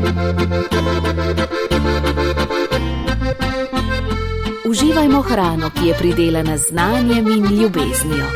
Uživajmo hrano, ki je pridelana z znanjem in ljubeznijo.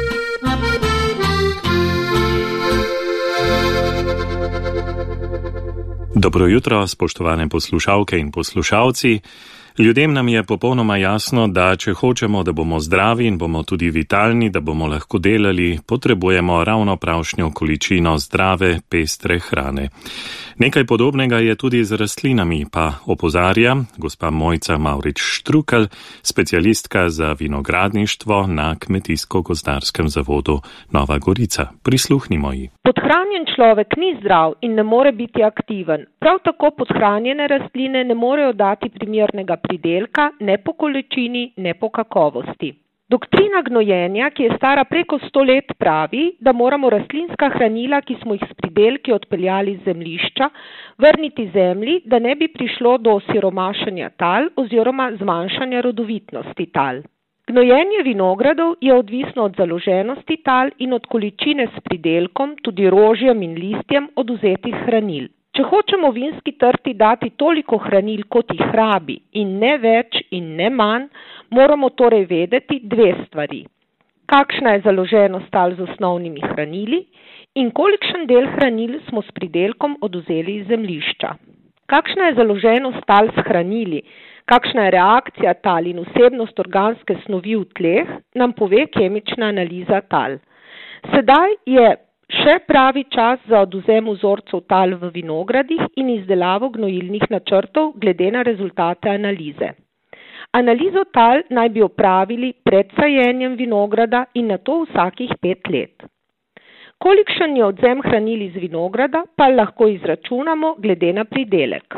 Dobro jutro, spoštovane poslušalke in poslušalci. Ljudem nam je popolnoma jasno, da če hočemo, da bomo zdravi in bomo tudi vitalni, da bomo lahko delali, potrebujemo ravno pravšnjo količino zdrave, pestre hrane. Nekaj podobnega je tudi z rastlinami, pa opozarja gospa Mojca Mavrič-Štrukelj, specialistka za vinogradništvo na Kmetijsko-gozdarskem zavodu Nova Gorica. Prisluhnimo ji. Podhranjen človek ni zdrav in ne more biti aktiven. Prav tako podhranjene rastline ne morejo dati primernega pridelka, ne po količini, ne po kakovosti. Doktrina gnojenja, ki je stara preko 100 let, pravi, da moramo rastlinska hranila, ki smo jih s pridelki odpeljali z zemljišča, vrniti zemlji, da ne bi prišlo do osiromašenja tal oziroma zmanjšanja rodovitnosti tal. Gnojenje vinogradov je odvisno od založenosti tal in od količine s pridelkom, tudi rožjem in listjem, odvzetih hranil. Če hočemo vinski trti dati toliko hranil, kot jih rabi, in ne več in ne manj, moramo torej vedeti dve stvari. Kakšna je založenost tal z osnovnimi hranili in kolikšen del hranil smo s pridelkom odvzeli iz zemljišča. Kakšna je založenost tal s hranili, kakšna je reakcija tal in vsebnost organske snovi v tleh, nam pove kemična analiza tal. Sedaj je še pravi čas za odvzem vzorcev tal v vinogradih in izdelavo gnojilnih načrtov glede na rezultate analize. Analizo tal naj bi opravili pred sajenjem vinograda in nato vsakih 5 let. Kolikšen je odvzem hranil iz vinograda, pa lahko izračunamo glede na pridelek.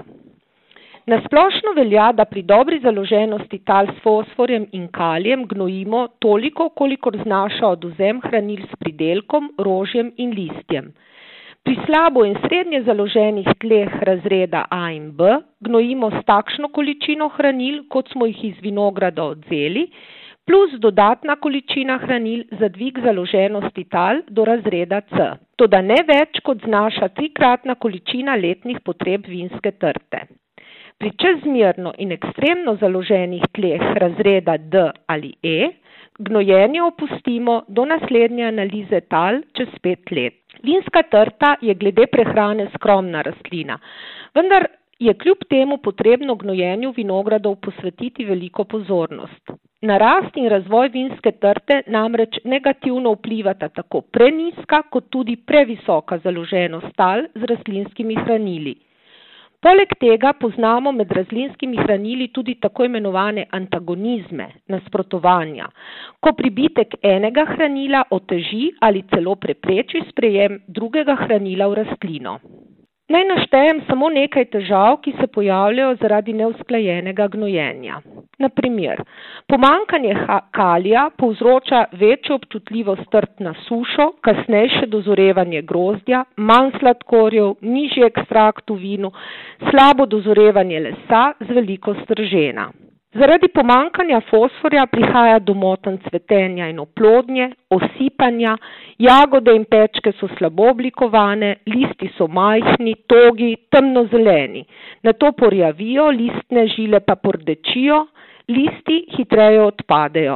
Na splošno velja, da pri dobri založenosti tal s fosforjem in kalijem gnojimo toliko, kolikor znaša odvzem hranil s pridelkom, rožjem in listjem. Pri slabo in srednje založenih tleh razreda A in B gnojimo s takšno količino hranil, kot smo jih iz vinograda odvzeli, plus dodatna količina hranil za dvig založenosti tal do razreda C. Toda ne več, kot znaša 3-kratna količina letnih potreb vinske trte. Pri čezmerno in ekstremno založenih tleh razreda D ali E gnojenje opustimo do naslednje analize tal čez 5 let. Vinska trta je glede prehrane skromna rastlina, vendar je kljub temu potrebno gnojenju vinogradov posvetiti veliko pozornost. Na rast in razvoj vinske trte namreč negativno vplivata tako prenizka kot tudi previsoka založenost tal z rastlinskimi hranili. Poleg tega poznamo med rastlinskimi hranili tudi tako imenovane antagonizme, nasprotovanja, ko pribitek enega hranila oteži ali celo prepreči sprejem drugega hranila v rastlino. Naj naštejem samo nekaj težav, ki se pojavljajo zaradi neusklajenega gnojenja. Na primer, pomanjkanje kalija povzroča večjo občutljivost trt na sušo, kasnejše dozorevanje grozdja, manj sladkorjev, nižji ekstrakt v vinu, slabo dozorevanje lesa z veliko stržena. Zaradi pomanjkanja fosforja prihaja do motenj cvetenja in oplodnje, osipanja, jagode in pečke so slabo oblikovane, listi so majhni, togi, temnozeleni. Nato porjavijo, listne žile pa pordečijo, listi hitreje odpadejo.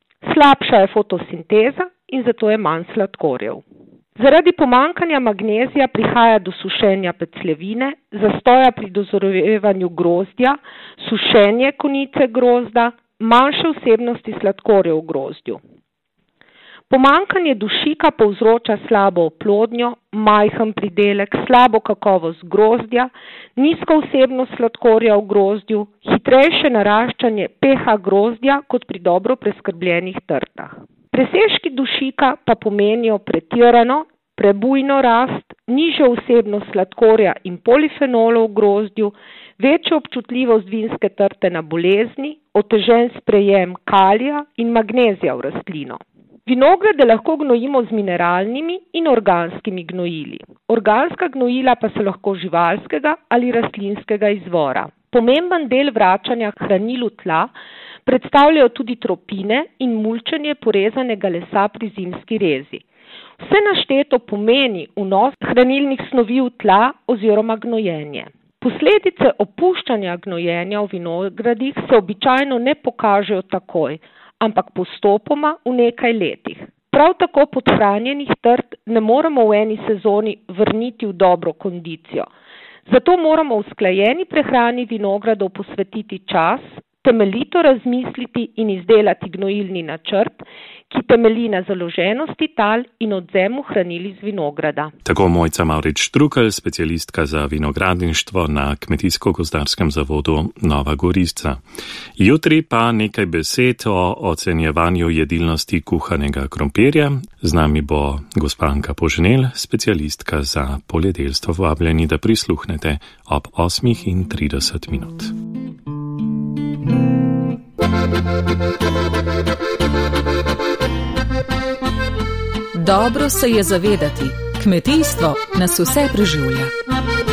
Slabša je fotosinteza in zato je manj sladkorjev. Zaradi pomanjkanja magnezija prihaja do sušenja pecljevine, zastoja pri dozorevanju grozdja, sušenje konice grozda, manjše vsebnosti sladkorjev v grozdju. Pomanjkanje dušika povzroča slabo oplodnjo, majhen pridelek, slabo kakovost grozdja, nizko vsebnost sladkorja v grozdju, hitrejše naraščanje pH grozdja kot pri dobro preskrbljenih trtah. Presežki dušika pa pomenijo pretirano, prebujno rast, nižjo vsebnost sladkorja in polifenolov v grozdju, večjo občutljivost vinske trte na bolezni, otežen sprejem kalija in magnezija v rastlino. Vinograde lahko gnojimo z mineralnimi in organskimi gnojili. Organska gnojila pa so lahko živalskega ali rastlinskega izvora. Pomemben del vračanja hranil v tla predstavljajo tudi tropine in mulčenje porezanega lesa pri zimski rezi. Vse našteto pomeni vnos hranilnih snovi v tla oziroma gnojenje. Posledice opuščanja gnojenja v vinogradih se običajno ne pokažejo takoj, ampak postopoma v nekaj letih. Prav tako podhranjenih trt ne moremo v eni sezoni vrniti v dobro kondicijo. Zato moramo v usklajeni prehrani vinogradov posvetiti čas, temeljito razmisliti in izdelati gnojilni načrt, ki temelji na založenosti tal in odvzemu hranil iz vinograda. Tako Mojca Mavrič-Štrukelj, specialistka za vinogradništvo na Kmetijsko-gozdarskem zavodu Nova Gorica. Jutri pa nekaj besed o ocenjevanju jedilnosti kuhanega krompirja. Z nami bo gospa Anka Poženel, specialistka za poljedelstvo. Vabljeni, da prisluhnete ob 8:30. Dobro se je zavedati, kmetijstvo nas vse preživlja.